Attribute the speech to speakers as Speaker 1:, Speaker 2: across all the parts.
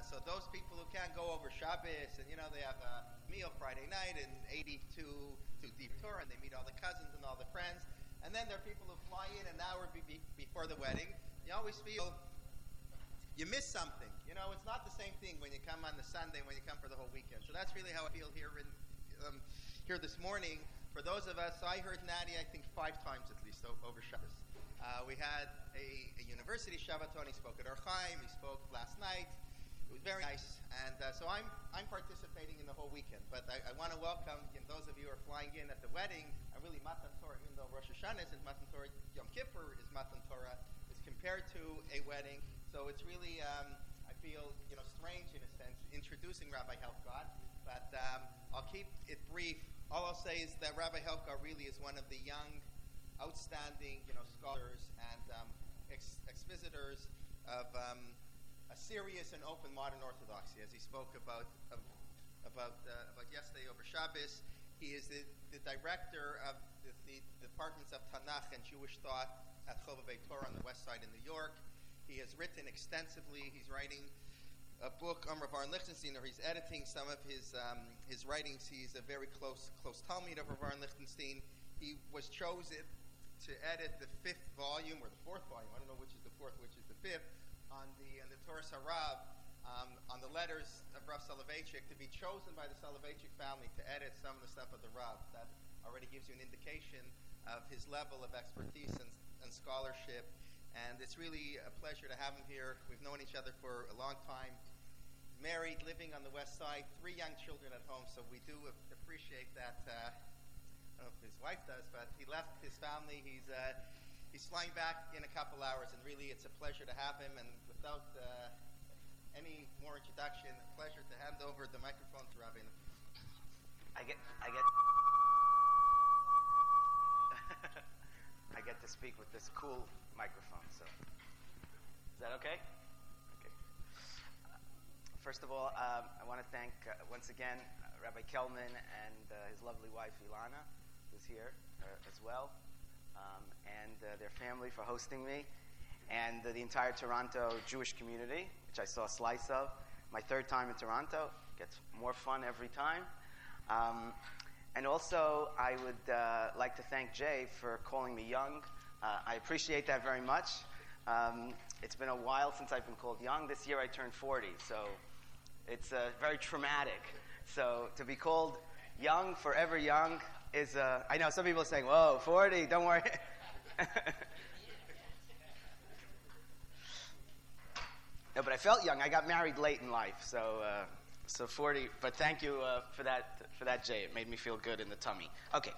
Speaker 1: so those people who can't go over Shabbos, and they have a meal Friday night and 82 to Deep Tour, and they meet all the cousins and all the friends. And then there are people who fly in an hour before the wedding. You always feel you miss something. It's not the same thing when you come on the Sunday when you come for the whole weekend. So that's really how I feel here here this morning. For those of us, I heard Nadia, I think 5 times at least over Shabbos. We had a university Shabbaton. He spoke at Orchaim. He spoke last night. It was very nice. And so I'm participating in the whole weekend. But I want to welcome those of you who are flying in at the wedding. I'm really Matan Torah, even though Rosh Hashanah isn't Matan Torah. Yom Kippur is Matan Torah. It's compared to a wedding. So it's really, I feel, strange in a sense, introducing Rabbi Helfgott. But I'll keep it brief. All I'll say is that Rabbi Helfgott really is one of the young, outstanding, scholars and expositors of a serious and open modern orthodoxy, as he spoke about yesterday over Shabbos. He is the director of the departments of Tanakh and Jewish thought at Chovevei Torah on the west side in New York. He has written extensively. He's writing a book on Rav Aharon Lichtenstein, or he's editing some of his writings. He's a very close talmid of Rav Aharon Lichtenstein. He was chosen to edit the 5th volume, or the 4th volume, I don't know which is the 4th, which is the 5th, on the Torah Harav, on the letters of Rav Soloveitchik, to be chosen by the Soloveitchik family to edit some of the stuff of the Rav. That already gives you an indication of his level of expertise and scholarship. And it's really a pleasure to have him here. We've known each other for a long time. Married, living on the west side, 3 young children at home, so we do appreciate that. I don't know if his wife does, but he left his family. He's flying back in a couple hours, and really it's a pleasure to have him. And without any more introduction, a pleasure to hand over the microphone to Rabbi.
Speaker 2: I get I get to speak with this cool microphone, so is that okay? Okay. First of all, I want to thank once again Rabbi Kelman and his lovely wife Ilana, who's here as well, and their family for hosting me, and the entire Toronto Jewish community, which I saw a slice of. My 3rd time in Toronto. Gets more fun every time. And also, I would like to thank Jay for calling me young. I appreciate that very much. It's been a while since I've been called young. This year I turned 40, so it's very traumatic. So to be called young, forever young, is, I know some people are saying, whoa, 40, don't worry. No, but I felt young. I got married late in life, so 40. But thank you for that, Jay. It made me feel good in the tummy. Okay.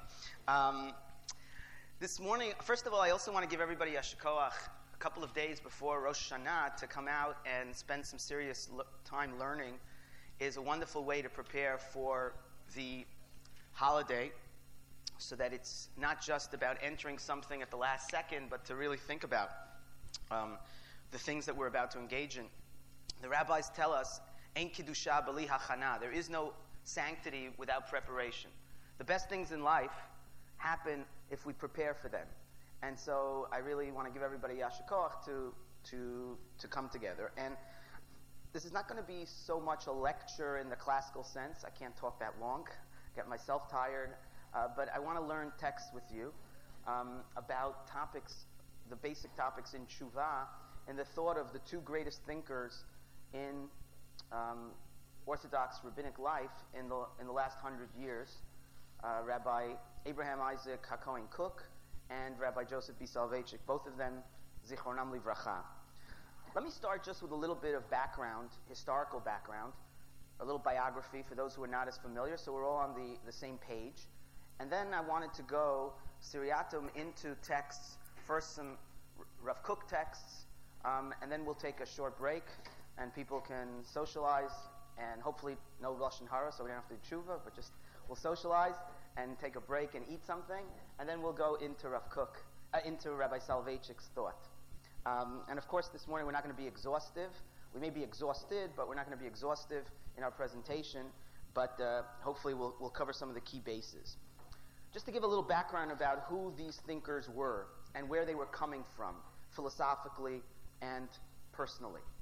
Speaker 2: This morning, first of all, I also want to give everybody a shikoach a couple of days before Rosh Hashanah to come out and spend some serious time learning is a wonderful way to prepare for the holiday, so that it's not just about entering something at the last second, but to really think about the things that we're about to engage in. The rabbis tell us, Ein kiddusha b'li hachana. There is no sanctity without preparation. The best things in life happen if we prepare for them. And so I really want to give everybody yashikoch to come together. And this is not going to be so much a lecture in the classical sense. I can't talk that long. Get myself tired. But I want to learn texts with you about topics, the basic topics in tshuva, and the thought of the 2 greatest thinkers in Orthodox rabbinic life in the last 100 years, Rabbi Abraham Isaac HaKohen Kook and Rabbi Joseph B. Soloveitchik, both of them Zichronam Livracha. Let me start just with a little bit of background, historical background, a little biography for those who are not as familiar, so we're all on the same page. And then I wanted to go seriatim into texts, first some Rav Kook texts, and then we'll take a short break, and people can socialize, and hopefully no Lashon Hara, so we don't have to do tshuva, but just we'll socialize and take a break and eat something, and then we'll go into Rav Kook, into Rabbi Soloveitchik's thought. And of course, this morning we're not going to be exhaustive. We may be exhausted, but we're not going to be exhaustive in our presentation, but hopefully we'll cover some of the key bases. Just to give a little background about who these thinkers were and where they were coming from, philosophically and personally.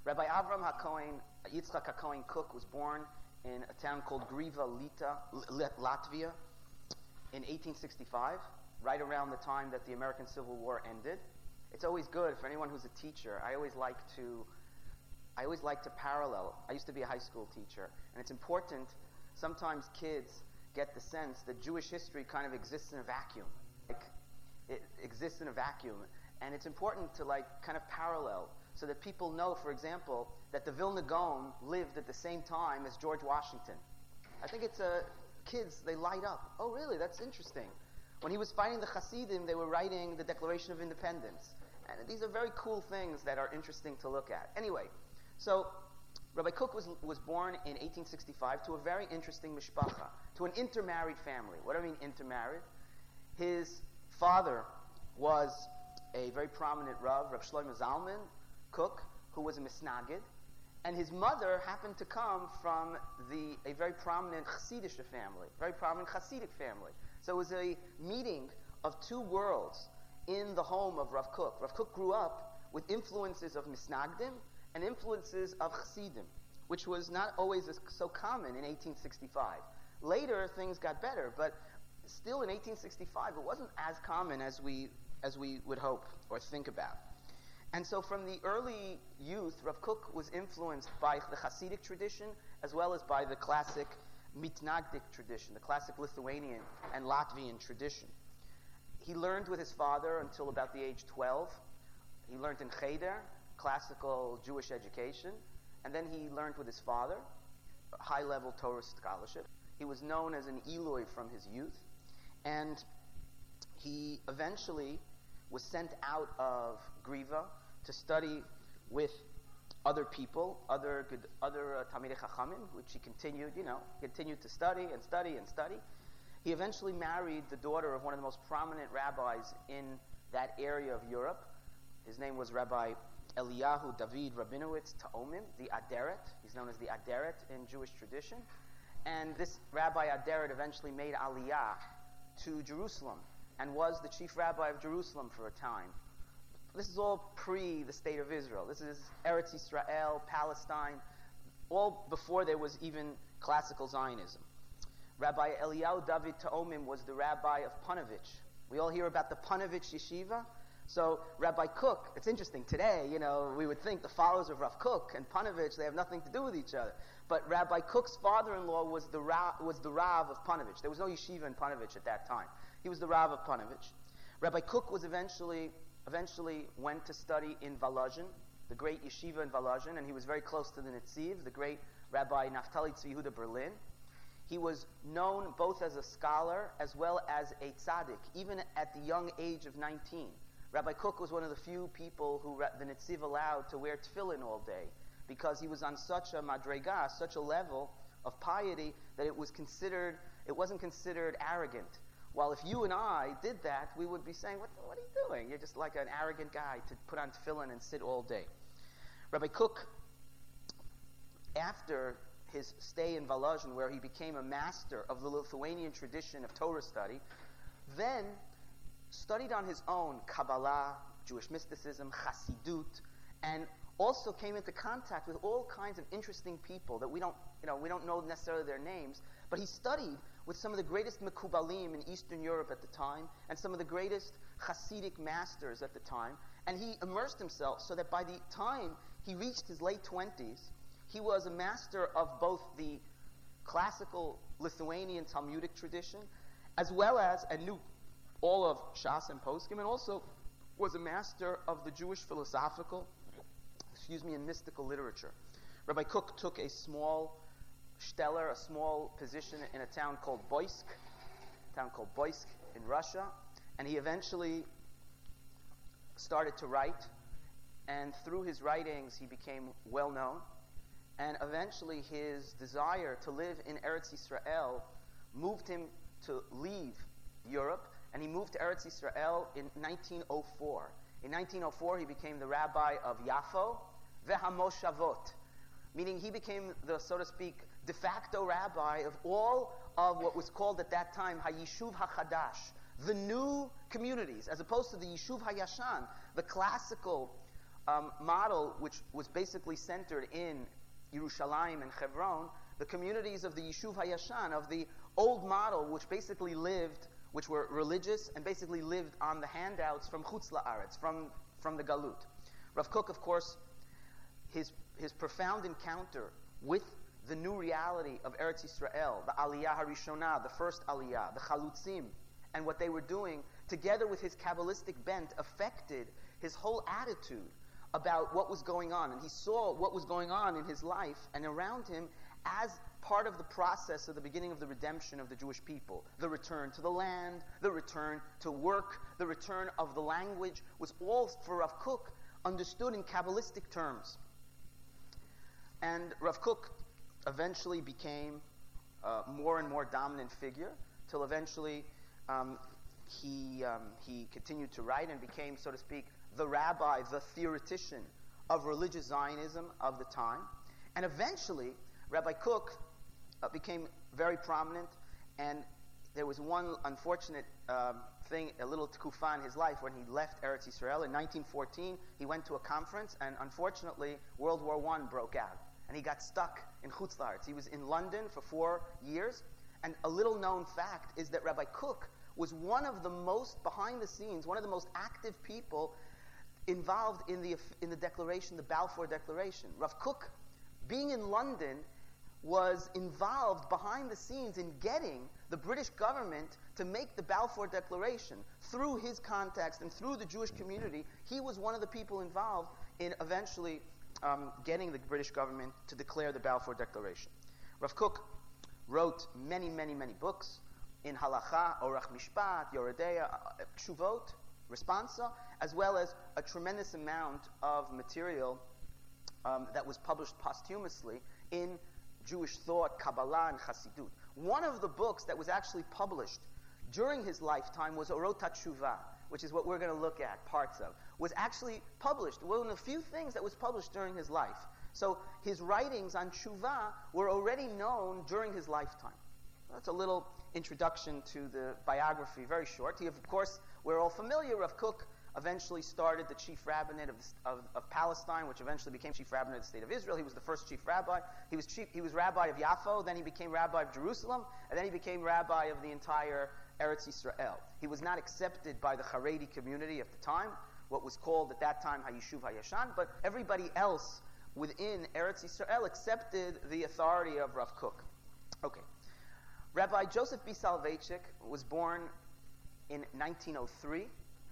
Speaker 2: Rabbi Avram HaKohen, Yitzchak HaKohen Kook, was born in a town called Griva, Latvia, in 1865, right around the time that the American Civil War ended. It's always good for anyone who's a teacher. I always like to parallel. I used to be a high school teacher, and it's important. Sometimes kids get the sense that Jewish history kind of exists in a vacuum. Like, it exists in a vacuum, and it's important to kind of parallel so that people know, for example, that the Vilna Gaon lived at the same time as George Washington. I think it's kids, they light up. Oh, really? That's interesting. When he was fighting the Hasidim, they were writing the Declaration of Independence. And these are very cool things that are interesting to look at. Anyway, so Rabbi Kook was born in 1865 to a very interesting mishpacha, to an intermarried family. What do I mean intermarried? His father was a very prominent Rav Shlomo Zalman Kook, who was a misnagid, and his mother happened to come from a very prominent Hasidic family, very prominent Hasidic family. So it was a meeting of two worlds in the home of Rav Kook. Rav Kook grew up with influences of misnagdim and influences of Hasidim, which was not always so common in 1865. Later, things got better, but still in 1865, it wasn't as common as we would hope or think about. And so from the early youth, Rav Kook was influenced by the Hasidic tradition as well as by the classic Mitnagdic tradition, the classic Lithuanian and Latvian tradition. He learned with his father until about the age 12. He learned in Cheder, classical Jewish education, and then he learned with his father, high-level Torah scholarship. He was known as an Eloi from his youth, and he eventually was sent out of Griva to study with other people, other Talmidei Chachamim, which he continued to study and study and study. He eventually married the daughter of one of the most prominent rabbis in that area of Europe. His name was Rabbi Eliyahu David Rabinowitz Taomim, the Aderet. He's known as the Aderet in Jewish tradition. And this Rabbi Aderet eventually made Aliyah to Jerusalem and was the chief rabbi of Jerusalem for a time. This is all pre the state of Israel. This is Eretz Yisrael, Palestine, all before there was even classical Zionism. Rabbi Eliyahu David Taomim was the rabbi of Panovich. We all hear about the Panovich Yeshiva. So Rabbi Kook, it's interesting, today, we would think the followers of Rav Kook and Panovich, they have nothing to do with each other. But Rabbi Kook's father-in-law was the Rav of Panovich. There was no yeshiva in Panovich at that time. He was the Rav of Panovich. Rabbi Kook was eventually went to study in Volozhin, the great yeshiva in Volozhin, and he was very close to the Netziv, the great Rabbi Naftali Tzvi Yehuda Berlin. He was known both as a scholar as well as a tzaddik, even at the young age of 19. Rabbi Kook was one of the few people who the Netziv allowed to wear tefillin all day, because he was on such a madrega, such a level of piety, that it wasn't considered arrogant. While if you and I did that, we would be saying, what are you doing? You're just like an arrogant guy to put on tefillin and sit all day. Rabbi Kook, after his stay in Volozhin, where he became a master of the Lithuanian tradition of Torah study, then studied on his own Kabbalah, Jewish mysticism, Chassidut, and also came into contact with all kinds of interesting people that we don't know necessarily their names, but he studied with some of the greatest Mekubalim in Eastern Europe at the time, and some of the greatest Hasidic masters at the time, and he immersed himself so that by the time he reached his late 20s, he was a master of both the classical Lithuanian Talmudic tradition, as well as, and knew all of Shas and Poskim, and also was a master of the Jewish philosophical, and mystical literature. Rabbi Kook took a small position in a town called Boysk in Russia, and he eventually started to write, and through his writings he became well known, and eventually his desire to live in Eretz Yisrael moved him to leave Europe, and he moved to Eretz Yisrael in 1904. In 1904 he became the rabbi of Yafo Vehamoshavot, meaning he became the, so to speak, de facto rabbi of all of what was called at that time HaYishuv HaChadash, the new communities, as opposed to the Yishuv HaYashan, the classical model, which was basically centered in Yerushalayim and Hebron, the communities of the Yishuv HaYashan, of the old model, which basically lived, which were religious and basically lived on the handouts from Chutz La'aretz, from the Galut. Rav Kook, of course, his profound encounter with the new reality of Eretz Yisrael, the Aliyah HaRishonah, the first Aliyah, the Chalutzim, and what they were doing, together with his Kabbalistic bent, affected his whole attitude about what was going on. And he saw what was going on in his life and around him as part of the process of the beginning of the redemption of the Jewish people. The return to the land, the return to work, the return of the language was all, for Rav Kook, understood in Kabbalistic terms. And Rav Kook eventually became a more and more dominant figure, till eventually he continued to write and became, so to speak, the rabbi, the theoretician of religious Zionism of the time. And eventually, Rabbi Kook became very prominent, and there was one unfortunate thing, a little tkufa in his life when he left Eretz Yisrael. In 1914, he went to a conference, and unfortunately, World War I broke out, and he got stuck in Chutz La'aretz. He was in London for 4 years, and a little known fact is that Rabbi Kook was one of the most, behind the scenes, one of the most active people involved in the declaration, the Balfour Declaration. Rav Kook, being in London, was involved behind the scenes in getting the British government to make the Balfour Declaration. Through his contacts and through the Jewish community, he was one of the people involved in eventually getting the British government to declare the Balfour Declaration. Rav Kook wrote many, many, many books in Halacha, Orach Mishpat, Yoredeya, Kshuvot, Responsa, as well as a tremendous amount of material that was published posthumously in Jewish thought, Kabbalah, and Chassidut. One of the books that was actually published during his lifetime was Orot HaTshuvah, which is what we're going to look at, parts of, was actually published, one of the few things that was published during his life. So his writings on Tshuvah were already known during his lifetime. That's a little introduction to the biography, very short. He, of course, we're all familiar, Rav Kook eventually started the chief rabbinate of Palestine, which eventually became chief rabbinate of the state of Israel. He was the first chief rabbi. He was rabbi of Yaffo, then he became rabbi of Jerusalem, and then he became rabbi of the entire Eretz Yisrael. He was not accepted by the Haredi community at the time, what was called at that time HaYishuv HaYashan, but everybody else within Eretz Yisrael accepted the authority of Rav Kook. Okay. Rabbi Joseph B. Soloveitchik was born in 1903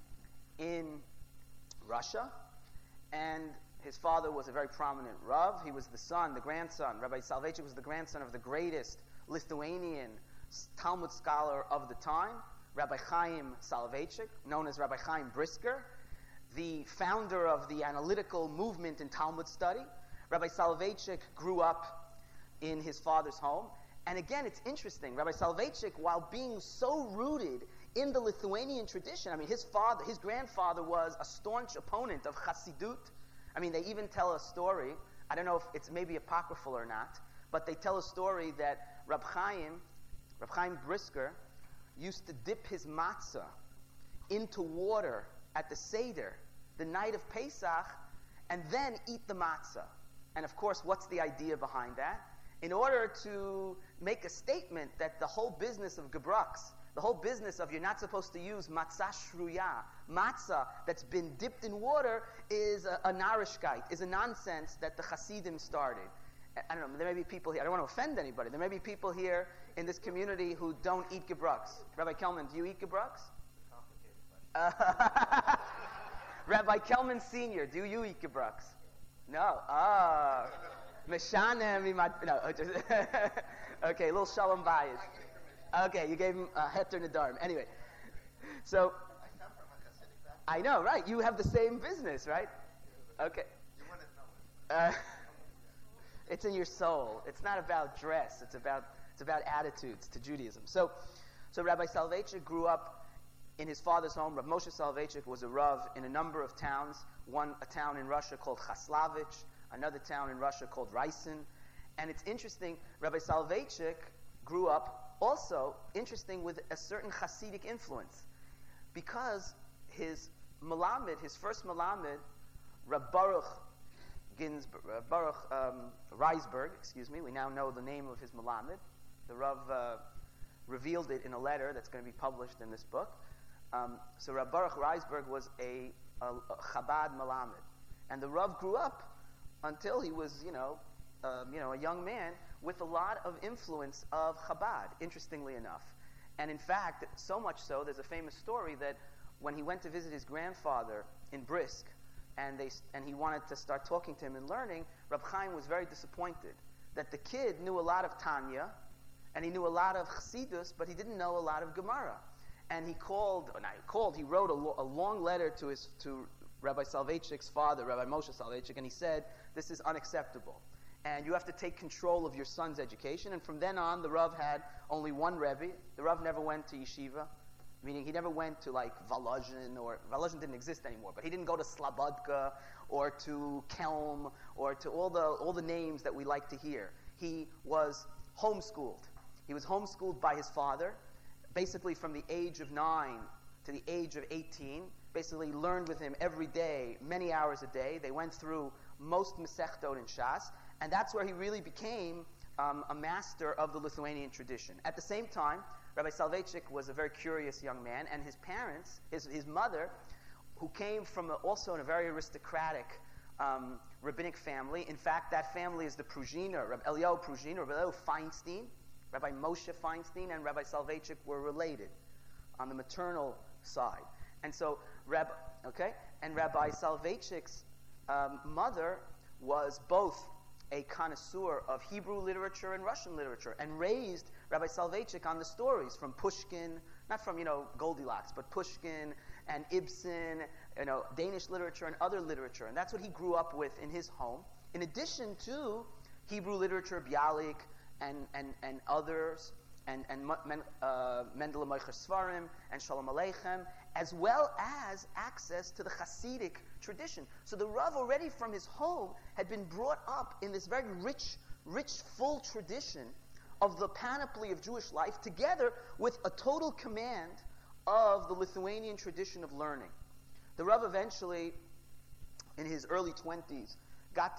Speaker 2: in Russia, and his father was a very prominent Rav. He was the grandson. Rabbi Soloveitchik was the grandson of the greatest Lithuanian Talmud scholar of the time, Rabbi Chaim Soloveitchik, known as Rabbi Chaim Brisker, the founder of the analytical movement in Talmud study. Rabbi Soloveitchik grew up in his father's home. And again, it's interesting. Rabbi Soloveitchik, while being so rooted in the Lithuanian tradition, I mean, his grandfather was a staunch opponent of Chassidut. I mean, they even tell a story. I don't know if it's maybe apocryphal or not, but they tell a story that Rab Chaim Brisker, used to dip his matzah into water at the Seder, the night of Pesach, and then eat the matzah. And of course, what's the idea behind that? In order to make a statement that the whole business of Gebrux, the whole business of you're not supposed to use matzah shruya, matzah that's been dipped in water, is a narishkeit, is a nonsense that the Hasidim started. I don't know, there may be people here, I don't want to offend anybody, there may be people here in this community who don't eat Gebrux. Rabbi Kelman, do you eat Gebrux? Rabbi Kelman Sr., do you eat Gebrux? No. Meshanem, no. Okay, a little shalom bayis. Okay, you gave him a heter nedarim. Anyway, so
Speaker 1: I come from a Hasidic background.
Speaker 2: I know, right? You have the same business, right? Okay.
Speaker 1: You want to know it.
Speaker 2: It's in your soul. It's not about dress. It's about attitudes to Judaism. So Rabbi Soloveitchik grew up in his father's home. Rav Moshe Soloveitchik was a Rav in a number of towns. A town in Russia called Chaslavich, another town in Russia called Rysin. And it's interesting, Rabbi Soloveitchik grew up also, interesting, with a certain Hasidic influence. Because his first Melamed, Rab Baruch Reisberg, we now know the name of his Melamed. The Rav revealed it in a letter that's going to be published in this book. So Rab Baruch Reisberg was a Chabad Melamed. And the Rav grew up until he was, a young man with a lot of influence of Chabad, interestingly enough. And in fact, so much so, there's a famous story that when he went to visit his grandfather in Brisk, and he wanted to start talking to him and learning, Rab Chaim was very disappointed that the kid knew a lot of Tanya, and he knew a lot of Chassidus, but he didn't know a lot of Gemara. And he wrote a long letter to Rabbi Soloveitchik's father, Rabbi Moshe Soloveitchik, and he said, this is unacceptable. And you have to take control of your son's education. And from then on, the Rav had only one Rebbe. The Rav never went to yeshiva, meaning he never went to like Volozhin, or Volozhin didn't exist anymore, but he didn't go to Slobodka or to Kelm or to all the names that we like to hear. He was homeschooled. He was homeschooled by his father, basically from the age of 9 to the age of 18. Basically learned with him every day, many hours a day. They went through most Masechtot in Shas, and that's where he really became a master of the Lithuanian tradition. At the same time, Rabbi Soloveitchik was a very curious young man, and his parents, his mother, who came from also in a very aristocratic rabbinic family. In fact, that family is the Pruzhiner, Rabbi Eliyahu Pruzhiner, Rabbi Eliyahu Feinstein, Rabbi Moshe Feinstein, and Rabbi Soloveitchik were related on the maternal side. And so, Rabbi Soloveitchik's mother was both a connoisseur of Hebrew literature and Russian literature, and raised Rabbi Soloveitchik on the stories from Pushkin, not from, Goldilocks, but Pushkin and Ibsen, Danish literature and other literature. And that's what he grew up with in his home, in addition to Hebrew literature, Bialik, and others, and Mendele Moicher Svarim, and Shalom Aleichem, as well as access to the Hasidic tradition. So the Rav already from his home had been brought up in this very rich, full tradition of the panoply of Jewish life, together with a total command of the Lithuanian tradition of learning. The Rav eventually, in his early 20s, got the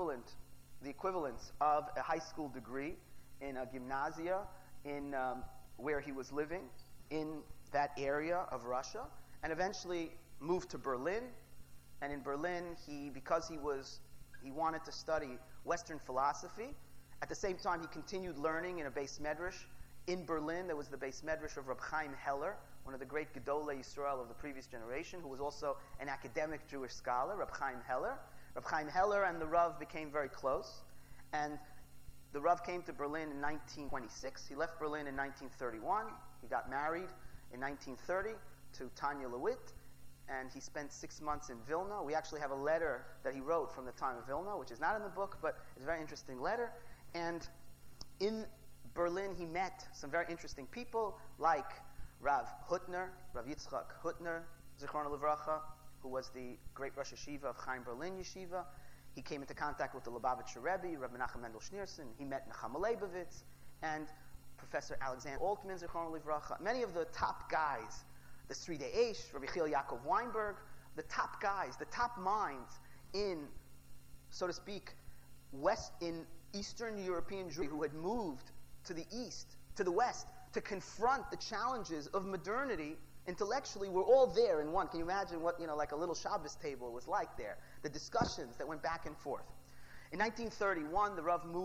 Speaker 2: equivalence of a high school degree in a gymnasia in where he was living in that area of Russia, and eventually moved to Berlin. And in Berlin, because he wanted to study Western philosophy. At the same time, he continued learning in a Beis Medrash. In Berlin, there was the Beis Medrash of Reb Chaim Heller, one of the great Gedolei Yisrael of the previous generation, who was also an academic Jewish scholar, Reb Chaim Heller. Reb Chaim Heller and the Rav became very close, and the Rav came to Berlin in 1926. He left Berlin in 1931. He got married in 1930 to Tanya Lewitt, and he spent 6 months in Vilna. We actually have a letter that he wrote from the time of Vilna, which is not in the book, but it's a very interesting letter. And in Berlin, he met some very interesting people, like Rav Hutner, Rav Yitzchak Hutner, Zichrono Livracha, who was the great Rosh Yeshiva of Chaim Berlin Yeshiva. He came into contact with the Lubavitcher Rebbe, Rabbi Menachem Mendel Schneerson. He met Nechama Leibovitz and Professor Alexander Altman, Zichrono Livracha. Many of the top guys, the Sridei Eish, Rabbi Chiel Yaakov Weinberg, the top guys, the top minds in, so to speak, in Eastern European Jewry who had moved to the East, to the West, to confront the challenges of modernity intellectually, were all there in one. Can you imagine what, like a little Shabbos table was like there? The discussions that went back and forth. In 1931, the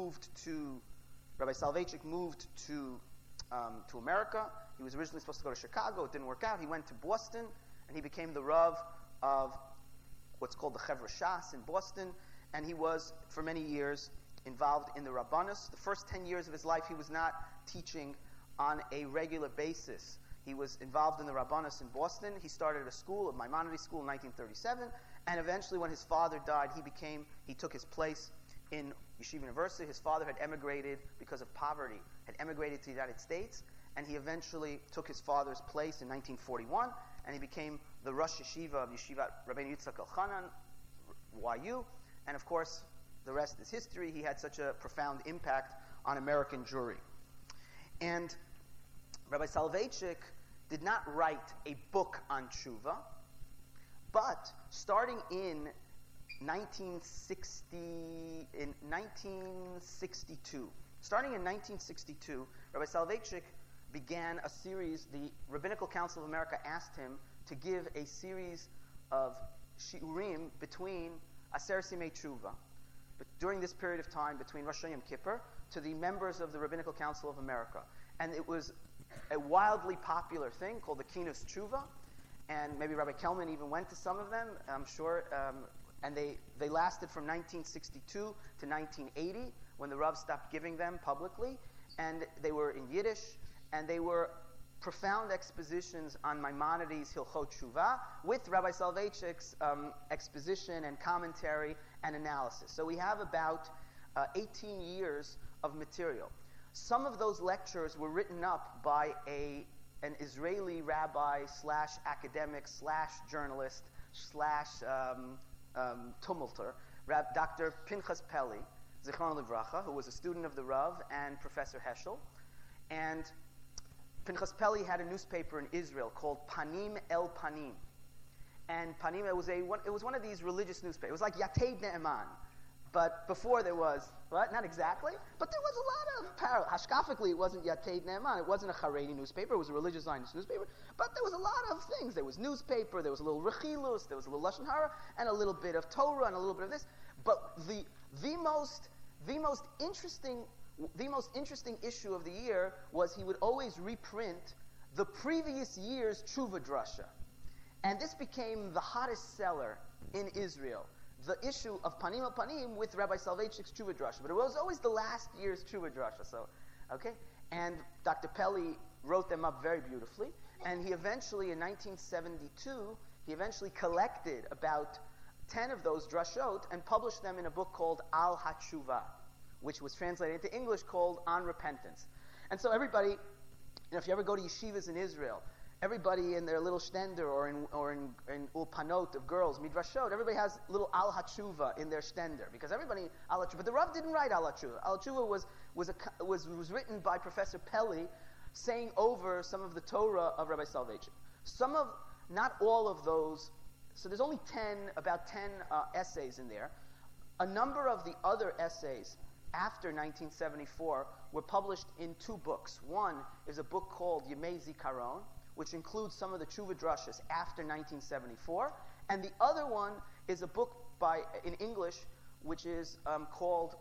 Speaker 2: Rabbi Soloveitchik moved to America. He was originally supposed to go to Chicago. It didn't work out. He went to Boston, and he became the Rav of what's called the Chevra Shas in Boston, and he was, for many years, involved in the Rabbanus. The first 10 years of his life, he was not teaching on a regular basis. He was involved in the Rabbanus in Boston. He started a school, a Maimonides school, in 1937, and eventually when his father died, he took his place in Yeshiva University. His father had emigrated because of poverty, had emigrated to the United States, and he eventually took his father's place in 1941, and he became the Rosh Yeshiva of Yeshivat Rabbeinu Yitzchak Elchanan, YU, and of course, the rest is history. He had such a profound impact on American Jewry. And Rabbi Soloveitchik did not write a book on tshuva, but starting in 1962. Starting in 1962, Rabbi Soloveitchik began a series. The Rabbinical Council of America asked him to give a series of shiurim between Aser Simei Tshuva, but during this period of time between Rosh Hashanah and Yom Kippur, to the members of the Rabbinical Council of America. And it was a wildly popular thing called the Kinus Tshuva, and maybe Rabbi Kelman even went to some of them, I'm sure, and they lasted from 1962 to 1980, when the Rav stopped giving them publicly, and they were in Yiddish, and they were profound expositions on Maimonides' Hilchot Tshuva with Rabbi Soloveitchik's exposition and commentary and analysis. So we have about 18 years of material. Some of those lectures were written up by an Israeli rabbi / academic / journalist / tumulter, Dr. Pinchas Peli, Zichron Livracha, who was a student of the Rav and Professor Heschel. And Pinchas Peli had a newspaper in Israel called Panim El Panim. And Panim, it was one of these religious newspapers. It was like Yateid Ne'eman. But before there was, what? Not exactly, but there was a lot of parallel. Hashkafically, it wasn't Yateid Ne'eman. It wasn't a Haredi newspaper. It was a religious Zionist newspaper. But there was a lot of things. There was newspaper, there was a little Rechilus, there was a little Lashon Hara, and a little bit of Torah, and a little bit of this. But the most interesting issue of the year was he would always reprint the previous year's Tshuva Drasha. And this became the hottest seller in Israel. The issue of Panim al Panim with Rabbi Soloveitchik's Tshuva Drasha. But it was always the last year's Tshuva Drasha. So, okay? And Dr. Peli wrote them up very beautifully. And he eventually, in 1972, collected about 10 of those drashot and published them in a book called Al HaTshuva, which was translated into English called On Repentance. And so everybody, if you ever go to yeshivas in Israel, everybody in their little shtender or in ulpanot of girls, midrashot, everybody has little Al HaTshuva in their shtender, because everybody Al HaTshuva. But the Rav didn't write Al HaTshuva. Al HaTshuva was written by Professor Peli, saying over some of the Torah of Rabbi Soloveitchik. Not all of those. So there's only about 10 essays in there. A number of the other essays after 1974 were published in 2 books. One is a book called Yemei Zikaron, which includes some of the Tshuva Drashas after 1974. And the other one is a book in English, which is called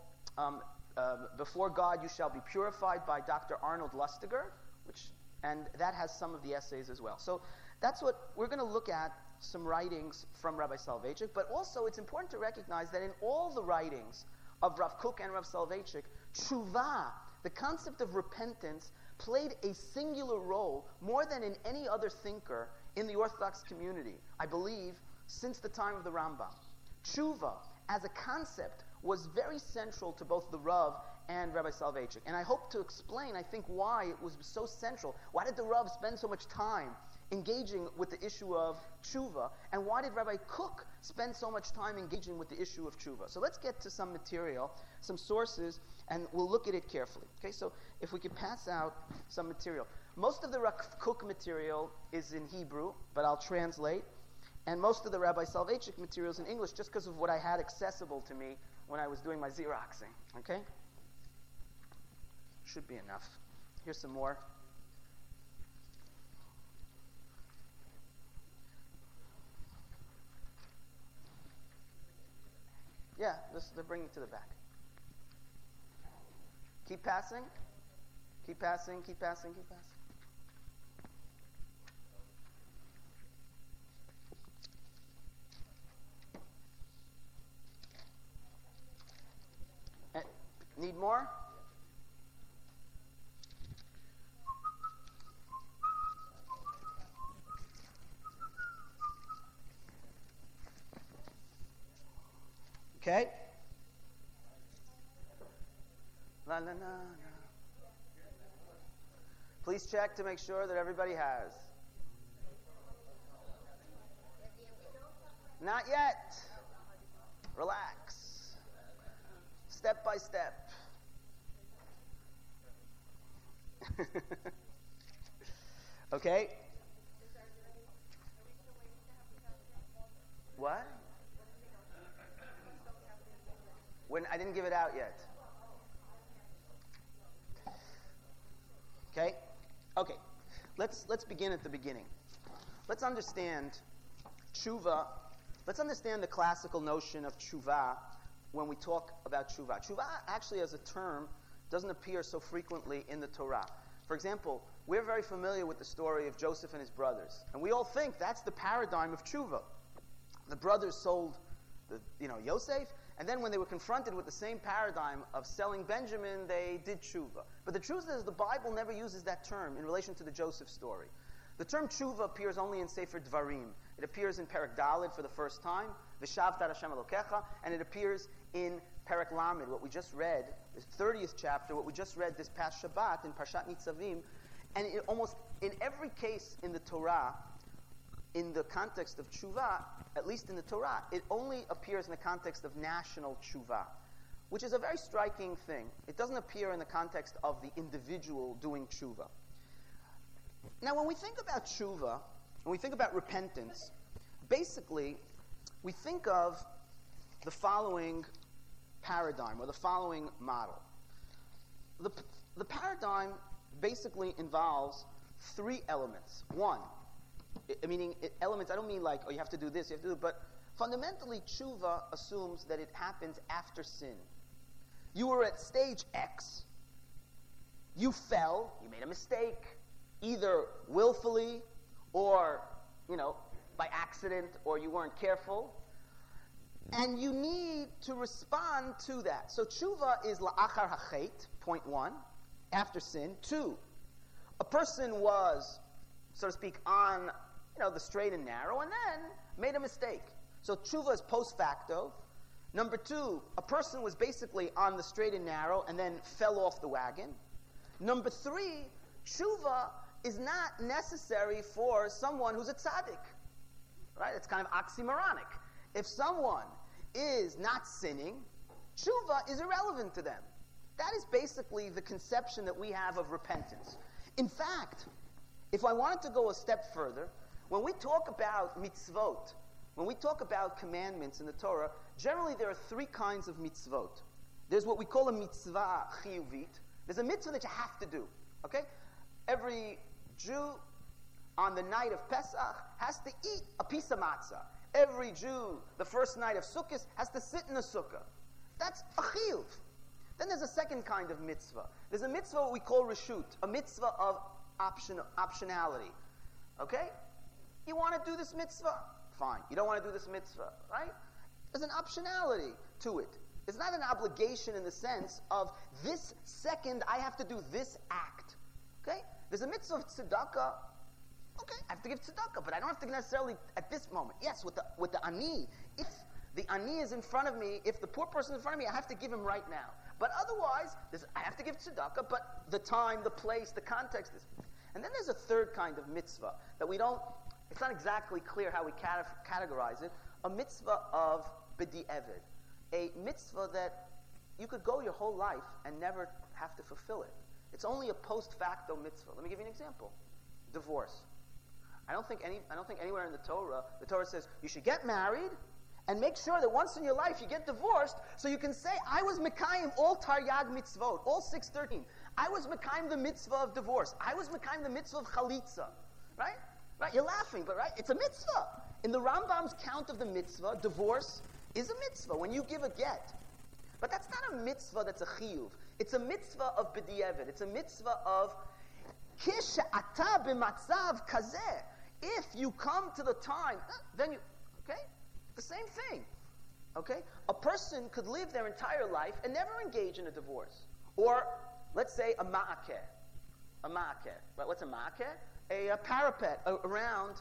Speaker 2: Before God You Shall Be Purified by Dr. Arnold Lustiger, and that has some of the essays as well. So that's what we're going to look at, some writings from Rabbi Soloveitchik, but also it's important to recognize that in all the writings of Rav Kook and Rav Soloveitchik, tshuva, the concept of repentance, played a singular role more than in any other thinker in the Orthodox community, I believe, since the time of the Rambam. Tshuva, as a concept, was very central to both the Rav and Rabbi Soloveitchik. And I hope to explain, I think, why it was so central. Why did the Rav spend so much time engaging with the issue of tshuva, and why did Rabbi Kook spend so much time engaging with the issue of tshuva? So let's get to some material, some sources, and we'll look at it carefully. Okay, so if we could pass out some material. Most of the Rav Kook material is in Hebrew, but I'll translate, and most of the Rabbi Soloveitchik material is in English just because of what I had accessible to me when I was doing my Xeroxing. Okay? Should be enough. Here's some more. Yeah, they're bringing it to the back. Keep passing. Keep passing, keep passing, keep passing. Need more? Okay. La, la, la, la. Please check to make sure that everybody has. Not yet. Relax. Step by step. Okay. What? When I didn't give it out yet. Okay? Okay. Let's begin at the beginning. Let's understand tshuva. Let's understand the classical notion of tshuva when we talk about tshuva. Tshuva actually as a term doesn't appear so frequently in the Torah. For example, we're very familiar with the story of Joseph and his brothers. And we all think that's the paradigm of tshuva. The brothers sold Yosef, and then when they were confronted with the same paradigm of selling Benjamin, they did tshuva. But the truth is the Bible never uses that term in relation to the Joseph story. The term tshuva appears only in Sefer Dvarim. It appears in Perek Daled for the first time, V'shavta Hashem Elokecha, and it appears in Perek Lamed, what we just read, the 30th chapter, what we just read this past Shabbat in Parshat Nitzavim. And almost in every case in the Torah, in the context of tshuva, at least in the Torah, it only appears in the context of national tshuva, which is a very striking thing. It doesn't appear in the context of the individual doing tshuva. Now, when we think about tshuva, when we think about repentance, basically, we think of the following paradigm, or the following model. The paradigm basically involves three elements. One, elements, I don't mean like, you have to do this, you have to do it, but fundamentally, tshuva assumes that it happens after sin. You were at stage X, you fell, you made a mistake, either willfully or, by accident, or you weren't careful, and you need to respond to that. So tshuva is la'achar hachet, point one, after sin. Two, a person was, so to speak, on the straight and narrow, and then made a mistake. So tshuva is post facto. Number two, a person was basically on the straight and narrow and then fell off the wagon. Number three, tshuva is not necessary for someone who's a tzaddik. Right? It's kind of oxymoronic. If someone is not sinning, tshuva is irrelevant to them. That is basically the conception that we have of repentance. In fact, if I wanted to go a step further, when we talk about mitzvot, when we talk about commandments in the Torah, generally there are three kinds of mitzvot. There's what we call a mitzvah chiyuvit. There's a mitzvah that you have to do. Okay? Every Jew on the night of Pesach has to eat a piece of matzah. Every Jew, the first night of Sukkot, has to sit in a sukkah. That's a chiyuv. Then there's a second kind of mitzvah. There's a mitzvah we call reshut, a mitzvah of optionality. Okay? You want to do this mitzvah? Fine. You don't want to do this mitzvah, right? There's an optionality to it. It's not an obligation in the sense of this second I have to do this act. Okay? There's a mitzvah of tzedakah. Okay, I have to give tzedakah, but I don't have to necessarily at this moment. Yes, with the ani, if the ani is in front of me, if the poor person is in front of me, I have to give him right now. But otherwise, I have to give tzedakah, but the time, the place, the context is. And then there's a third kind of mitzvah that we don't, it's not exactly clear how we categorize it, a mitzvah of b'di'evid, a mitzvah that you could go your whole life and never have to fulfill it. It's only a post facto mitzvah. Let me give you an example. Divorce. I don't think anywhere in the Torah says you should get married and make sure that once in your life you get divorced so you can say, I was mekayim all taryag mitzvot, all 613. I was mekayim the mitzvah of divorce. I was mekayim the mitzvah of chalitza. Right? Right? You're laughing, but right? It's a mitzvah. In the Rambam's count of the mitzvah, divorce is a mitzvah when you give a get. But that's not a mitzvah that's a chiyuv. It's a mitzvah of b'di'evid. It's a mitzvah of kish'ata b'matzav kazeh. If you come to the time, then you, okay? The same thing. Okay? A person could live their entire life and never engage in a divorce. Or, let's say, a ma'akeh. A ma'akeh. Right? What's a ma'akeh? A parapet around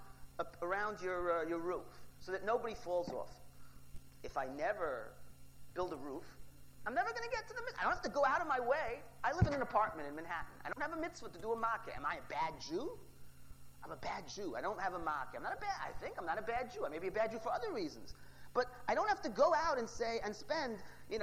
Speaker 2: your roof so that nobody falls off. If I never build a roof, I'm never going to get to the mitzvah. I don't have to go out of my way. I live in an apartment in Manhattan. I don't have a mitzvah to do a ma'akeh. Am I a bad Jew? I'm a bad Jew. I don't have a ma'akeh. I think I'm not a bad Jew. I may be a bad Jew for other reasons. But I don't have to go out and spend,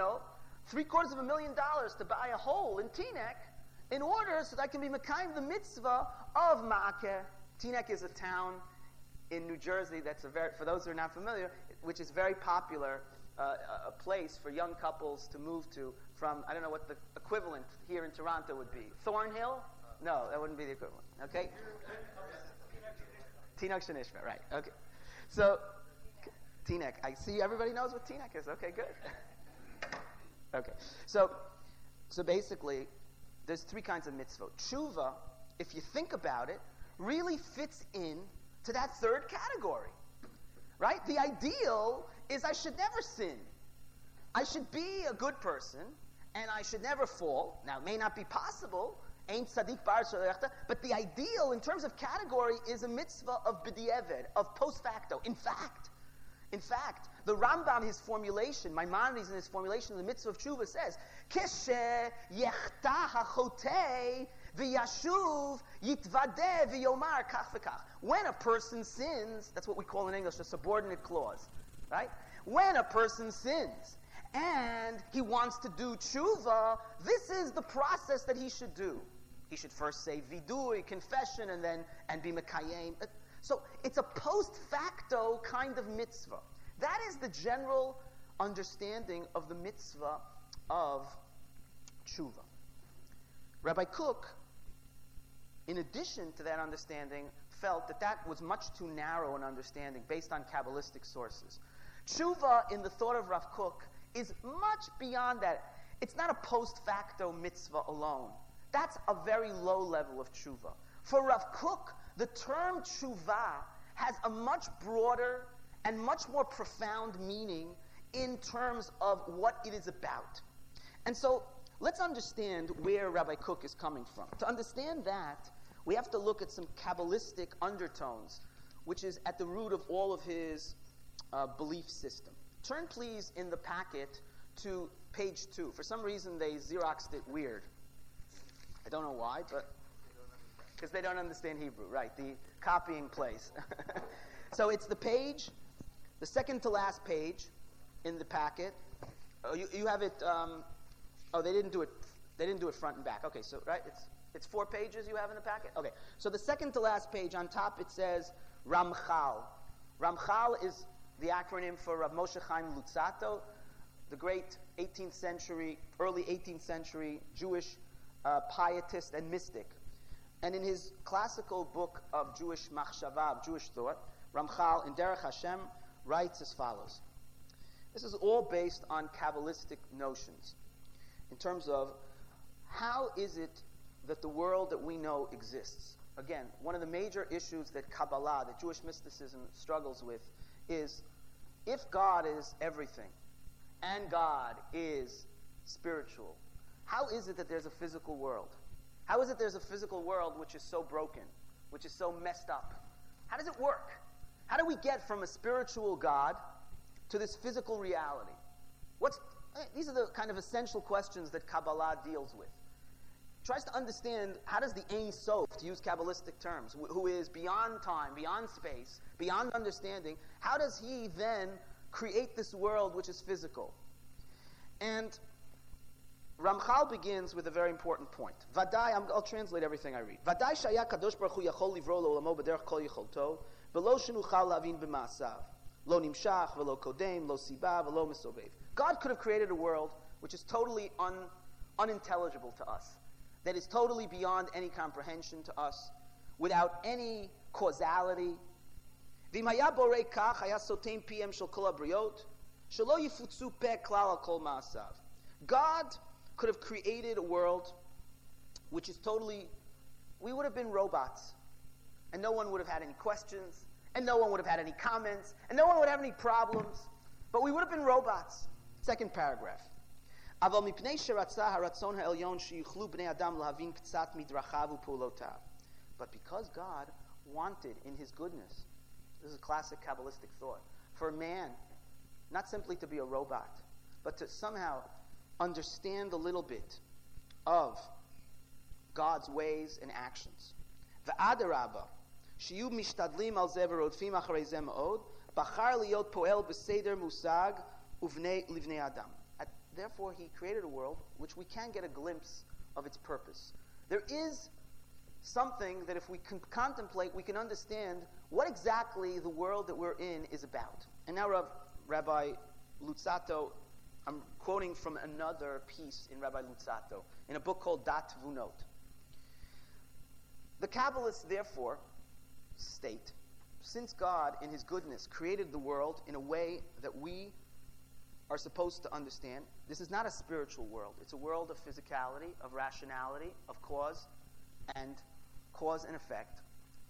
Speaker 2: $750,000 to buy a hole in Teaneck in order so that I can be mekayim the mitzvah of ma'akeh. Teaneck is a town in New Jersey that's for those who are not familiar, which is very popular a place for young couples to move to from, I don't know what the equivalent here in Toronto would be. Thornhill? No, that wouldn't be the equivalent. Okay? Teaneck Shanishma, right. Okay. So, Teaneck. I see everybody knows what Teaneck is. Okay, good. Okay. So basically, there's three kinds of mitzvot. Tshuva, if you think about it, really fits in to that third category. Right? The ideal is I should never sin. I should be a good person, and I should never fall. Now, it may not be possible, ain't tzaddik bar shalechta, but the ideal in terms of category is a mitzvah of b'di'eved, of post facto. In fact, the Rambam, his formulation, Maimonides in his formulation of the mitzvah of tshuva says, Keshe yechta hachotei v'yashuv yitvadeh v'yomar kach v'kach. When a person sins, that's what we call in English a subordinate clause, right? When a person sins and he wants to do tshuva, this is the process that he should do. He should first say vidui, confession, and be mekayem. So it's a post facto kind of mitzvah. That is the general understanding of the mitzvah of tshuva. Rabbi Kook, in addition to that understanding, felt that was much too narrow an understanding based on Kabbalistic sources. Tshuva, in the thought of Rav Kook, is much beyond that. It's not a post facto mitzvah alone. That's a very low level of tshuva. For Rav Kook, the term tshuva has a much broader and much more profound meaning in terms of what it is about. And so, let's understand where Rabbi Kook is coming from. To understand that, we have to look at some Kabbalistic undertones, which is at the root of all of his belief system. Turn, please, in the packet to page 2. For some reason, they Xeroxed it weird. I don't know why, but because they don't understand Hebrew, right? The copying place. So it's the page, the second to last page in the packet. Oh, you have it. They didn't do it. They didn't do it front and back. Okay, so right, it's 4 pages you have in the packet. Okay, so the second to last page on top it says Ramchal. Ramchal is the acronym for Rav Moshe Chaim Luzzatto, the great 18th century, early 18th century Jewish pietist and mystic. And in his classical book of Jewish machshava, of Jewish thought, Ramchal in Derech Hashem writes as follows. This is all based on Kabbalistic notions in terms of how is it that the world that we know exists. Again, one of the major issues that Kabbalah, that Jewish mysticism struggles with, is if God is everything and God is spiritual, how is it that there's a physical world? How is it there's a physical world which is so broken, which is so messed up? How does it work? How do we get from a spiritual God to this physical reality? These are the kind of essential questions that Kabbalah deals with. It tries to understand how does the Ein Sof, to use Kabbalistic terms, who is beyond time, beyond space, beyond understanding, how does he then create this world which is physical? And Ramchal begins with a very important point. Vadai, I'll translate everything I read. Vadai shaya kadosh baruch hu yachol livro le'olamo b'derech kol yicholto, v'lo shenuchal lavin b'ma'asav, lo nimshach v'lo kodem, lo siba v'lo mesovev. God could have created a world which is totally unintelligible to us, that is totally beyond any comprehension to us, without any causality. V'im haya borei kach haya sotem piem shel kol habriot, shelo yifutzu peh klal al kol ma'asav. God could have created a world which is totally, we would have been robots, and no one would have had any questions, and no one would have had any comments, and no one would have any problems, but we would have been robots. Second paragraph. But because God wanted in his goodness, this is a classic Kabbalistic thought, for man not simply to be a robot, but to somehow understand a little bit of God's ways and actions. V'adarabba, shiyu mishtadlim al zeh v'rodfim acharei zeh ma'od, bachar liot poel b'seder musag uvnei livnei adam. Therefore, he created a world which we can get a glimpse of its purpose. There is something that if we can contemplate, we can understand what exactly the world that we're in is about. And now Rabbi Luzzatto, I'm quoting from another piece in Rabbi Luzzatto, in a book called Dat Tvunot. The Kabbalists, therefore, state, since God, in His goodness, created the world in a way that we are supposed to understand, this is not a spiritual world. It's a world of physicality, of rationality, of cause and effect.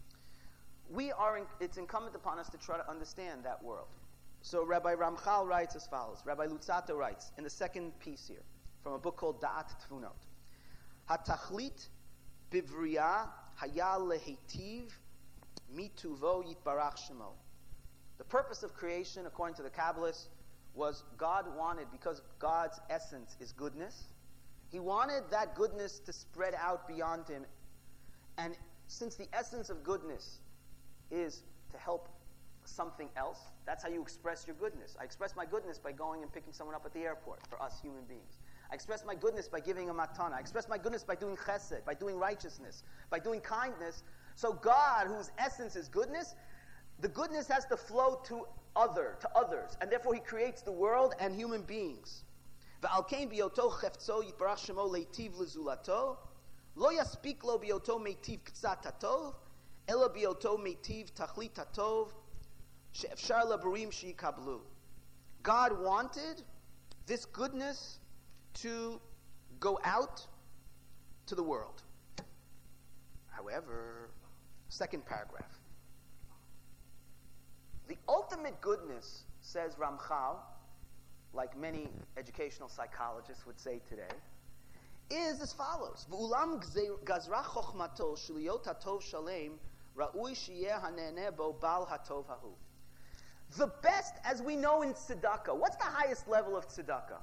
Speaker 2: It's incumbent upon us to try to understand that world. So Rabbi Ramchal writes as follows. Rabbi Luzzatto writes in the second piece here, from a book called Da'at Tvunot. Hatachlit bivriya haya lehitiv mituvo yitbarach shemo. The purpose of creation, according to the Kabbalists, was God wanted, because God's essence is goodness, He wanted that goodness to spread out beyond Him. And since the essence of goodness is to help something else, that's how you express your goodness. I express my goodness by going and picking someone up at the airport, for us human beings. I express my goodness by giving a matana. I express my goodness by doing chesed, by doing righteousness, by doing kindness. So God, whose essence is goodness, the goodness has to flow to others, and therefore He creates the world and human beings. V'alkein biyoto chefzo yitbarach shemo leitiv lezulato, lo yaspik lo biyoto meitiv k'tzat hatov, ela biyoto meitiv tachlit hatov, she'efshar labarim she'ikablu. God wanted this goodness to go out to the world. However, second paragraph. The ultimate goodness, says Ramchal, like many educational psychologists would say today, is as follows. V'ulam gazra chochmato shiliyot hatov shalem ra'ui sheyeh haneneh bo bal hatov hahu. The best, as we know in tzedakah, what's the highest level of tzedakah?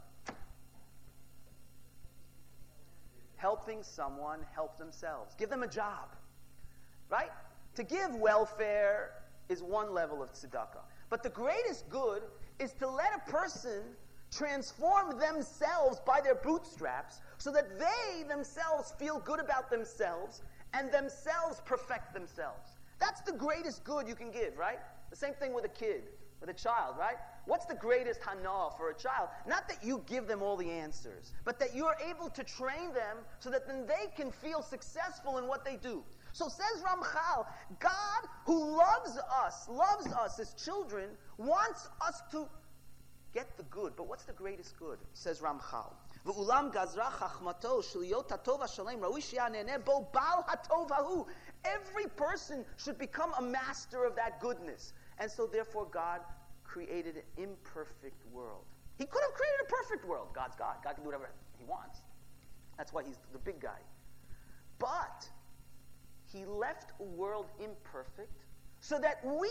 Speaker 2: Helping someone help themselves. Give them a job. Right? To give welfare is one level of tzedakah. But the greatest good is to let a person transform themselves by their bootstraps so that they themselves feel good about themselves and themselves perfect themselves. That's the greatest good you can give, right? The same thing with a kid, with a child, right? What's the greatest hana for a child? Not that you give them all the answers, but that you're able to train them so that then they can feel successful in what they do. So says Ramchal, God, who loves us as children, wants us to get the good. But what's the greatest good? Says Ramchal. V'ulam gazra chachmato shliyot hatov hashalem ra'ui she'aneneh bo bal hatov hahu. Every person should become a master of that goodness. And so therefore God created an imperfect world. He could have created a perfect world. God's God. God can do whatever He wants. That's why He's the big guy. But He left a world imperfect so that we,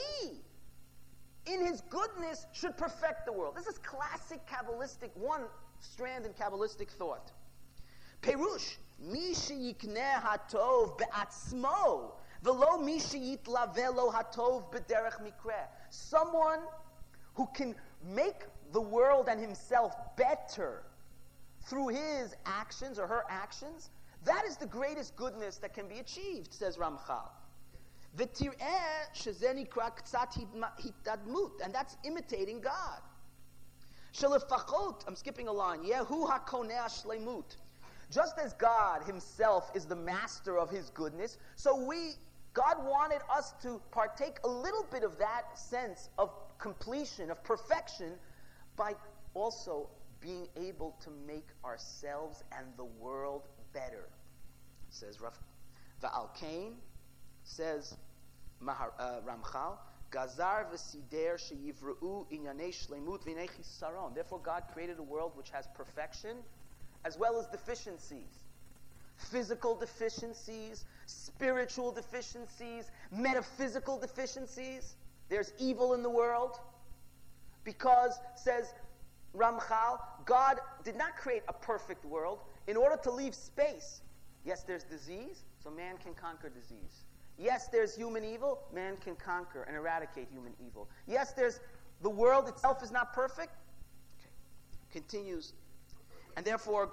Speaker 2: in His goodness, should perfect the world. This is classic Kabbalistic, one strand in Kabbalistic thought. Perush, mi sheyikneh hatov be'atzmo, v'lo mi sheyitlaveh lo hatov b'derech mikreh. Someone who can make the world and himself better through his actions or her actions, that is the greatest goodness that can be achieved, says Ramchal. V'tir'eh shezeh nikra k'tzat hitadmut, and that's imitating God. Shelefachot, I'm skipping a line, Yehu hakoneh shleimut. Just as God Himself is the master of His goodness, so God wanted us to partake a little bit of that sense of completion, of perfection, by also being able to make ourselves and the world better. Says Va'al Kain, says Ramchal, Gazar v'sider sheyivru'u inyanei shleimut v'nei chisaron. Therefore God created a world which has perfection as well as deficiencies. Physical deficiencies, spiritual deficiencies, metaphysical deficiencies. There's evil in the world because, says Ramchal, God did not create a perfect world in order to leave space. Yes, there's disease, so man can conquer disease. Yes, there's human evil, man can conquer and eradicate human evil. Yes, the world itself is not perfect. Okay. Continues. And therefore,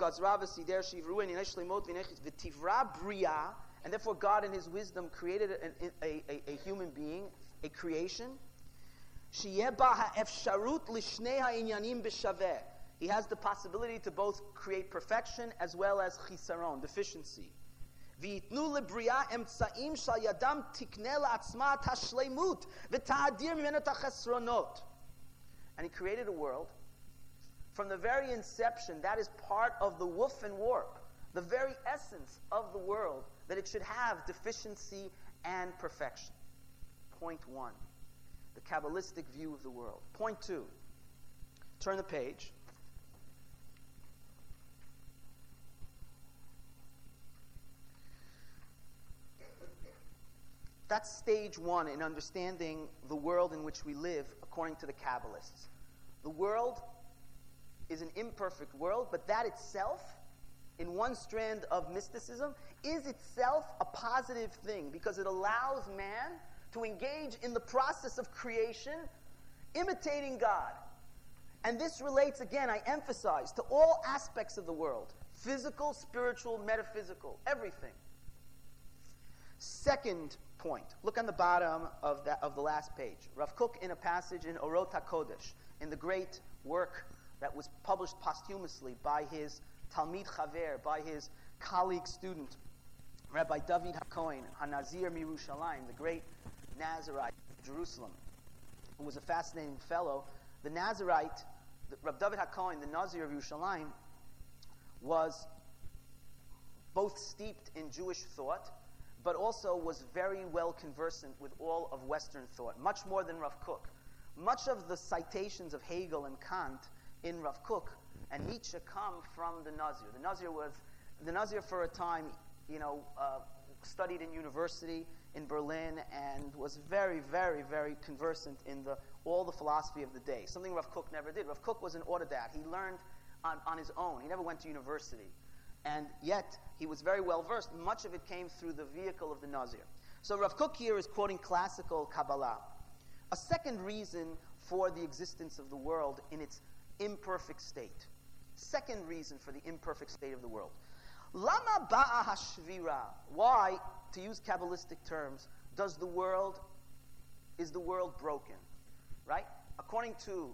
Speaker 2: and therefore God in His wisdom created a human being, a creation. שיהיה בה האפשרות לשני העניינים בשווה. He has the possibility to both create perfection as well as chisaron, deficiency. ויתנו לבריאה אמצעים שעל ידם תקנה לעצמה את השלמות ותאדיר ממנו את החסרונות. And he created a world. From the very inception, that is part of the woof and warp, the very essence of the world, that it should have deficiency and perfection. Point one, the Kabbalistic view of the world. Point two, turn the page. That's stage one in understanding the world in which we live according to the Kabbalists. The world is an imperfect world, but that itself, in one strand of mysticism, is itself a positive thing because it allows man to engage in the process of creation, imitating God. And this relates, again, I emphasize, to all aspects of the world: physical, spiritual, metaphysical, everything. Second point. Look on the bottom of the last page. Rav Kook, in a passage in Orot HaKodesh, in the great work that was published posthumously by his Talmid Chaver, by his colleague student, Rabbi David HaKohen, HaNazir Mirushalayim, the great Nazirite of Jerusalem, who was a fascinating fellow. The Nazirite, Rabbi David HaKohen, the Nazir of Yerushalayim, was both steeped in Jewish thought, but also was very well conversant with all of Western thought, much more than Rav Kook. Much of the citations of Hegel and Kant in Rav Kook and Nietzsche come from the Nazir. The Nazir for a time, studied in university in Berlin and was very, very, very conversant in all the philosophy of the day, something Rav Kook never did. Rav Kook was an autodidact. He learned on his own. He never went to university. And yet, he was very well versed. Much of it came through the vehicle of the Nazir. So Rav Kook here is quoting classical Kabbalah. A second reason for the existence of the world in its imperfect state. Second reason for the imperfect state of the world. Lama ba'a hashvira. Why, to use Kabbalistic terms, is the world broken? Right? According to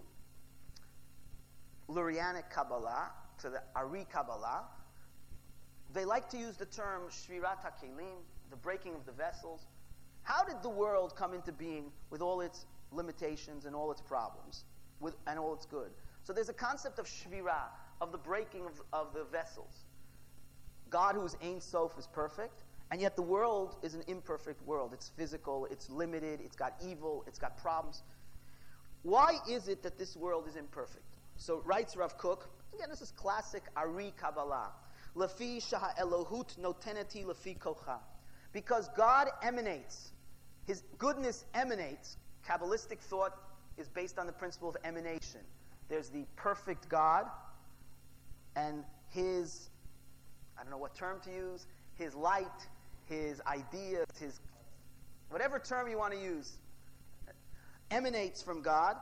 Speaker 2: Lurianic Kabbalah, to the Ari Kabbalah, they like to use the term shvirat hakelim, the breaking of the vessels. How did the world come into being with all its limitations and all its problems, and all its good? So there's a concept of shvira, of the breaking of the vessels. God, who is Ein Sof, is perfect, and yet the world is an imperfect world. It's physical, it's limited, it's got evil, it's got problems. Why is it that this world is imperfect? So writes Rav Kook, again, this is classic Ari Kabbalah. Lafi shaha Elohut noteneti lafi kocha. Because God emanates, His goodness emanates. Kabbalistic thought is based on the principle of emanation. There's the perfect God, and His, I don't know what term to use, His light, His ideas, His, whatever term you want to use, emanates from God,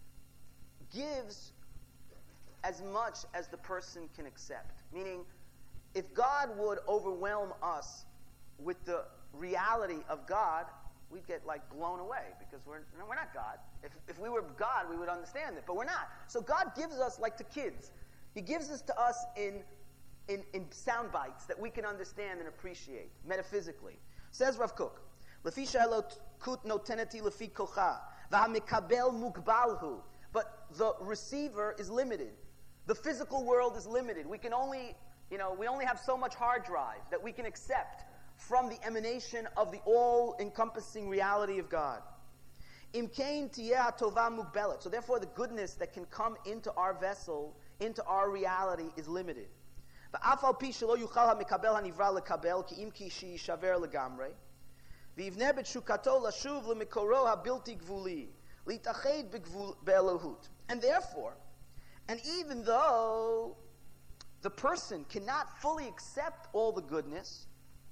Speaker 2: gives as much as the person can accept. Meaning, if God would overwhelm us with the reality of God, we'd get blown away because we're not God. If we were God, we would understand it, but we're not. So God gives us like to kids. He gives this to us in sound bites that we can understand and appreciate metaphysically. Says Rav Kook, "Lefi she'elokut noteneti lefi kocha, v'hamekabel mugbalhu." But the receiver is limited. The physical world is limited. We can only, we only have so much hard drive that we can accept from the emanation of the all-encompassing reality of God. Imkein tiyeh tova mugbelet. So therefore, the goodness that can come into our vessel, into our reality, is limited. V'afal pi shelo yuchal hamekabel hanivra lekabel ki im ki she'yishaver legamrei. V'yivneh b'tshukato lashuv lemekoro habilti gvuli litached be'elohut. And therefore, and even though the person cannot fully accept all the goodness,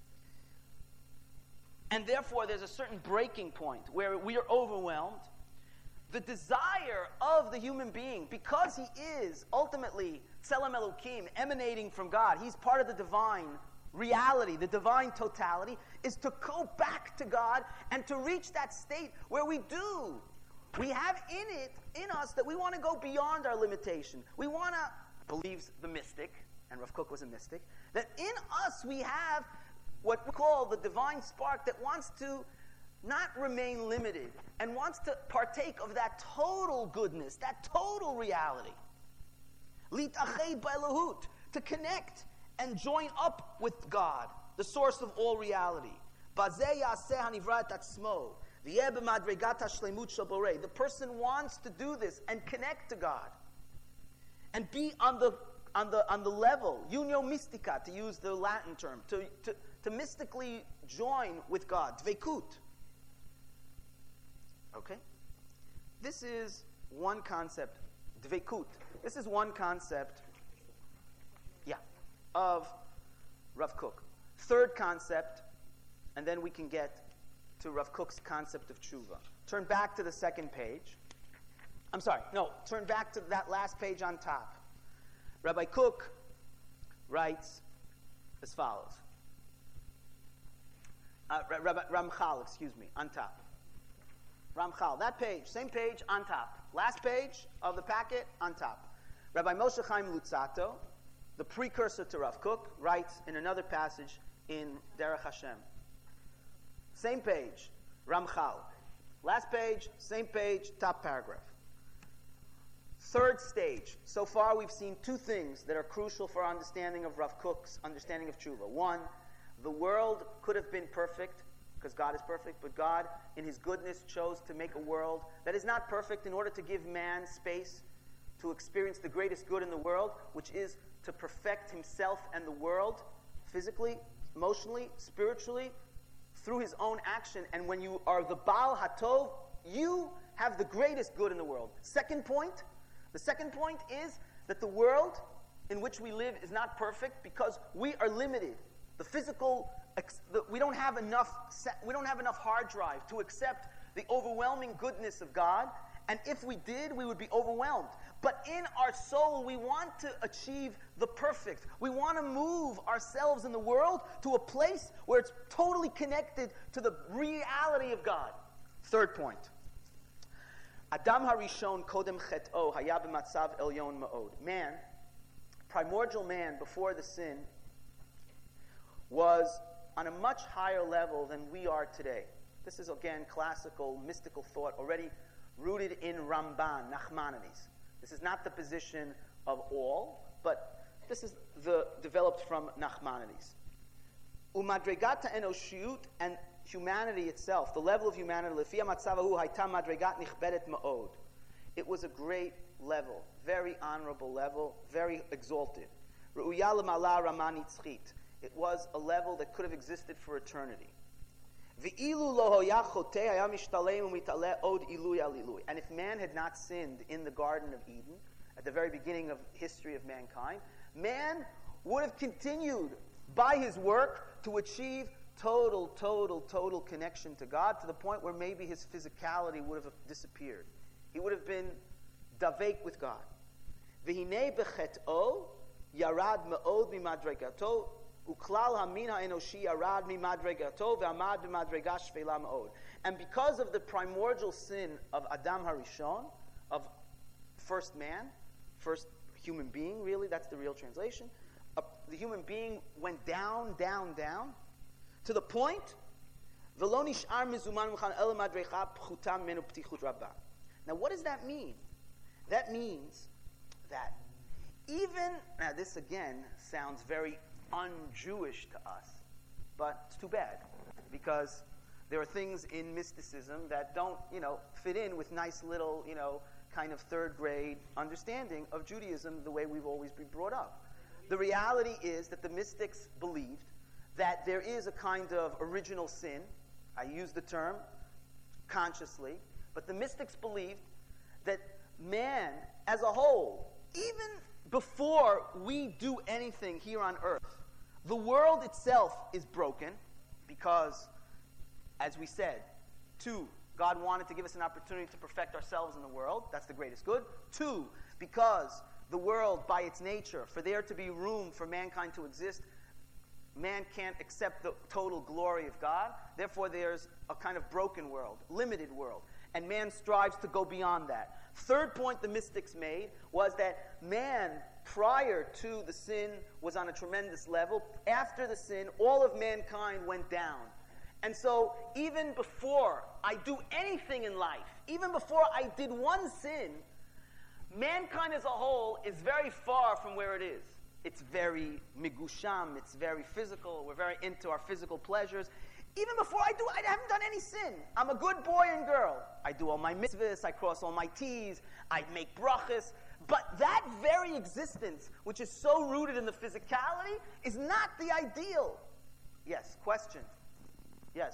Speaker 2: and therefore there's a certain breaking point where we are overwhelmed, the desire of the human being, because he is ultimately Tselem Elokim, emanating from God, he's part of the divine reality, the divine totality, is to go back to God and to reach that state where we do We have in us, that we want to go beyond our limitation. We want to, believes the mystic, and Rav Kook was a mystic, that in us we have what we call the divine spark that wants to not remain limited and wants to partake of that total goodness, that total reality. Lit'ached b'Elahut, to connect and join up with God, the source of all reality. Bazeh yaseh hanivra et atzmo, v'yeh b'madregat hashlemut shel borei. The person wants to do this and connect to God and be on the level, unio mystica, to use the Latin term, to mystically join with God, dveikut. Okay? This is one concept, dveikut. This is one concept, of Rav Kook. Third concept, and then we can get to Rav Kook's concept of tshuva. Turn back to the second page. Turn back to that last page on top. Rabbi Kook writes as follows. Ramchal, on top. Ramchal, that page, same page, on top. Last page of the packet, on top. Rabbi Moshe Chaim Luzzatto, the precursor to Rav Kook, writes in another passage in Derech Hashem. Same page, Ramchal. Last page, same page, top paragraph. Third stage. So far we've seen two things that are crucial for our understanding of Rav Kook's understanding of tshuva. One, the world could have been perfect, because God is perfect, but God, in His goodness, chose to make a world that is not perfect in order to give man space to experience the greatest good in the world, which is to perfect himself and the world, physically, emotionally, spiritually, through his own action. And when you are the Baal HaTov, you have the greatest good in the world. The second point is that the world in which we live is not perfect because we are limited. The physical, we don't have enough hard drive to accept the overwhelming goodness of God. And if we did, we would be overwhelmed. But in our soul, we want to achieve the perfect. We want to move ourselves in the world to a place where it's totally connected to the reality of God. Third point. Adam harishon kodem chet'o haya b'matzav elyon ma'od. Man, primordial man before the sin, was on a much higher level than we are today. This is, again, classical, mystical thought, already rooted in Ramban, Nachmanides. This is not the position of all, but this is developed from Nachmanides. Umadregata enoshiyut, and humanity itself, the level of humanity, lefia matzavahu hayta madregat nichbedet ma'od. It was a great level, very honorable level, very exalted. Ru'uya l'mala rama nitzchit. It was a level that could have existed for eternity. And if man had not sinned in the Garden of Eden, at the very beginning of history of mankind, man would have continued by his work to achieve total connection to God, to the point where maybe his physicality would have disappeared. He would have been davek with God. V'hinei b'chet'o yarad me'od mimadregato uklal hamin ha'enoshi yarad mimadregato ve'amad b'madrega shvela me'od. And because of the primordial sin of Adam Harishon, of first man, first human being, really, that's the real translation, the human being went down, to the point, v'lo nish'ar mizuman m'chan el madrecha pchutam menu ptichut rabbah. Now what does that mean? That means that even, now this again sounds very un-Jewish to us, but it's too bad, because there are things in mysticism that don't, fit in with nice little, kind of third grade understanding of Judaism the way we've always been brought up. The reality is that the mystics believed that there is a kind of original sin. I use the term consciously, but the mystics believed that man as a whole, even before we do anything here on earth, the world itself is broken because, as we said, 2, God wanted to give us an opportunity to perfect ourselves in the world. That's the greatest good. 2, because the world, by its nature, for there to be room for mankind to exist, man can't accept the total glory of God. Therefore, there's a kind of broken world, limited world. And man strives to go beyond that. Third point the mystics made was that man, prior to the sin, was on a tremendous level. After the sin, all of mankind went down. And so even before I do anything in life, even before I did one sin, mankind as a whole is very far from where it is. It's very migusham, it's very physical, we're very into our physical pleasures. Even before I haven't done any sin. I'm a good boy and girl. I do all my mitzvahs, I cross all my T's, I make brachas. But that very existence, which is so rooted in the physicality, is not the ideal. Yes, question. Yes.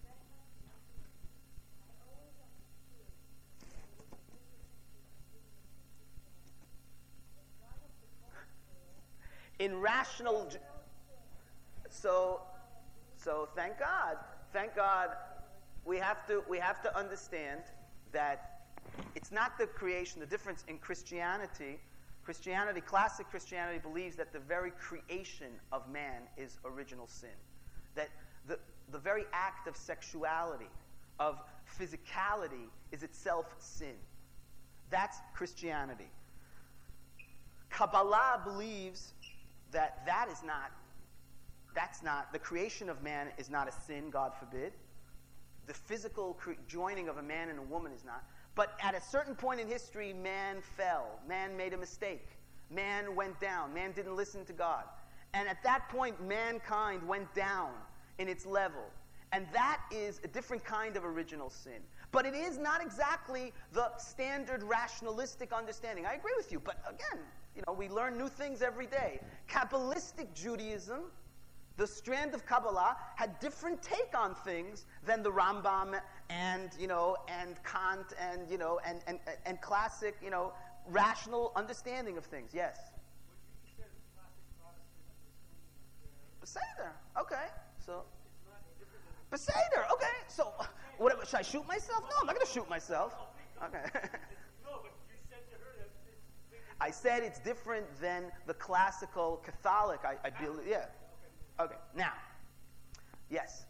Speaker 2: In rational, so thank God, we have to understand that it's not the creation. The difference in Christianity, classic Christianity believes that the very creation of man is original sin. That the very act of sexuality, of physicality, is itself sin. That's Christianity. Kabbalah believes that that's not, the creation of man is not a sin, God forbid. The physical joining of a man and a woman is not. But at a certain point in history, man fell. Man made a mistake. Man went down. Man didn't listen to God. And at that point, mankind went down in its level. And that is a different kind of original sin. But it is not exactly the standard rationalistic understanding. I agree with you. But again, we learn new things every day. Kabbalistic Judaism, the strand of Kabbalah, had different take on things than the Rambam and Kant and classic rational understanding of things. Yes. Beseder. Okay. So. Beseder. Okay. So, what? Should I shoot myself? No, I'm not going to shoot myself. Okay. I said it's different than the classical Catholic. I believe. Yeah. Okay. Now. Yes.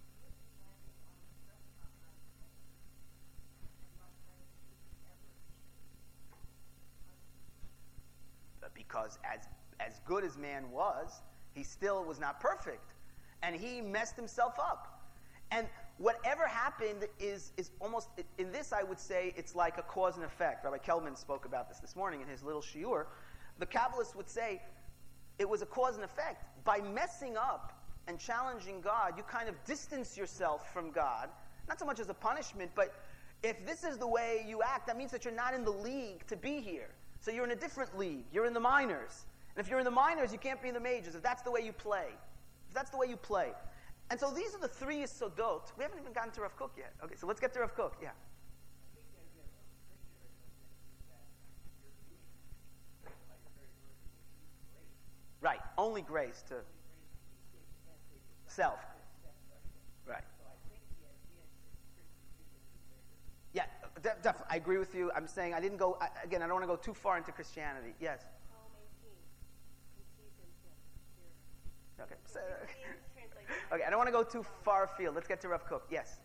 Speaker 2: Because as good as man was, he still was not perfect. And he messed himself up. And whatever happened is almost, in this I would say, it's like a cause and effect. Rabbi Kelman spoke about this morning in his little shiur. The Kabbalists would say it was a cause and effect. By messing up and challenging God, you kind of distance yourself from God. Not so much as a punishment, but if this is the way you act, that means that you're not in the league to be here. So you're in a different league. You're in the minors. And if you're in the minors, you can't be in the majors, if that's the way you play. If that's the way you play. And so these are the three Yesodot. We haven't even gotten to Rav Kook yet. Okay, so let's get to Rav Kook. Yeah. Right. Only grace to self. Right. Yeah, definitely. I agree with you. I'm saying I didn't go, again, I don't want to go too far into Christianity. Yes. Okay. So, okay, I don't want to go too far afield. Let's get to Rav Kook. Yes.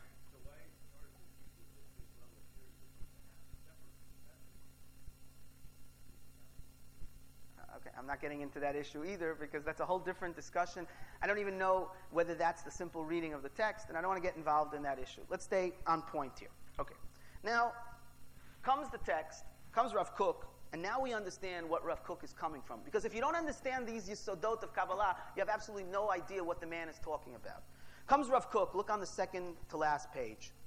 Speaker 2: Okay, I'm not getting into that issue either because that's a whole different discussion. I don't even know whether that's the simple reading of the text, and I don't want to get involved in that issue. Let's stay on point here. Okay. Now, comes the text, comes Rav Kook, and now we understand what Rav Kook is coming from. Because if you don't understand these Yesodot of Kabbalah, you have absolutely no idea what the man is talking about. Comes Rav Kook, look on the second to last page.